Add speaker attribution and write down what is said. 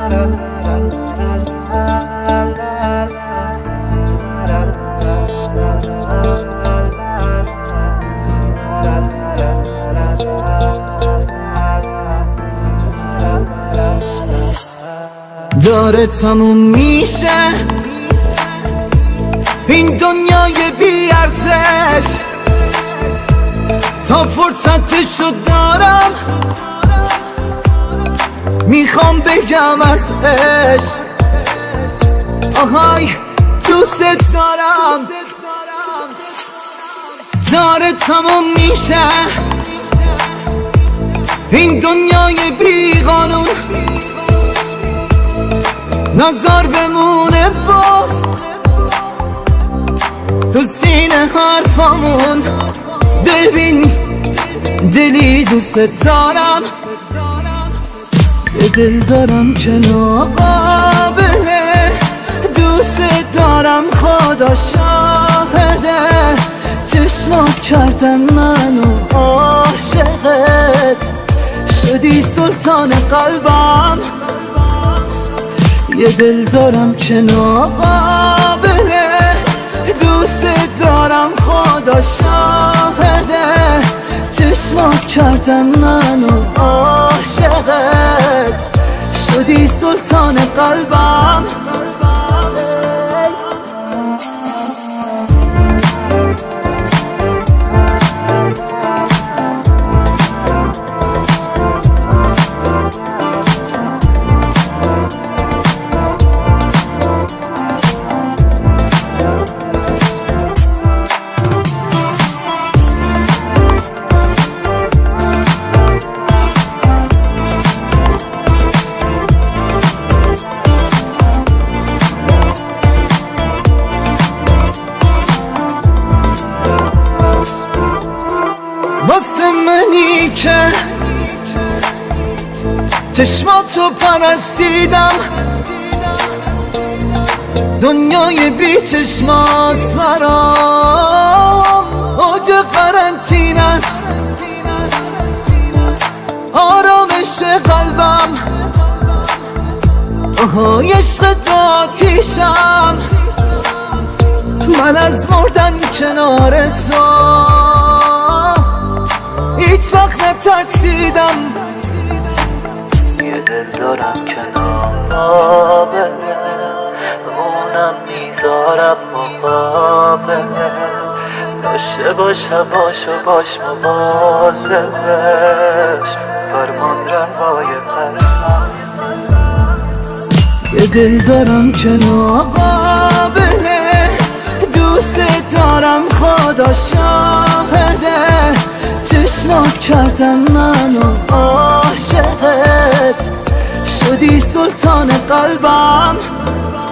Speaker 1: داره تموم میشه این دنیای بی ارزش، تا فرصتشو دارم میخوام بگم از عشق. آهای دوست دارم. داره تموم میشه این دنیای بی قانون، نظر بمونه باز تو سینه حرفامون. ببین دلی دوست دارم، یه دل دارم که ناقابله، دوست دارم خدا شاهده، چشمات کردن منو عاشقت، شدی سلطان قلبم. یه دل دارم که ناقابله، دوست دارم خدا شاهده، چشمات کردن منو عاشقت، شدی سلطان قلبم. واسه منی که چشماتو پرستیدم، دنیای بی چشمات برام اوج قرنطینه است، آرامش قلبم. آهای عشق آتیشم، من از مردن کنار تو هیچ وقت نترسیدم.
Speaker 2: یه دل دارم که ناقابله، اونم میذارم مقابلت، داشته باش هواشو باش مواظبش، فرمان روای قلبم.
Speaker 1: یه دل دارم که ناقابله، دوست دارم خدا شاهده، چشمات کردن منو عاشقت، شدی سلطان قلبم.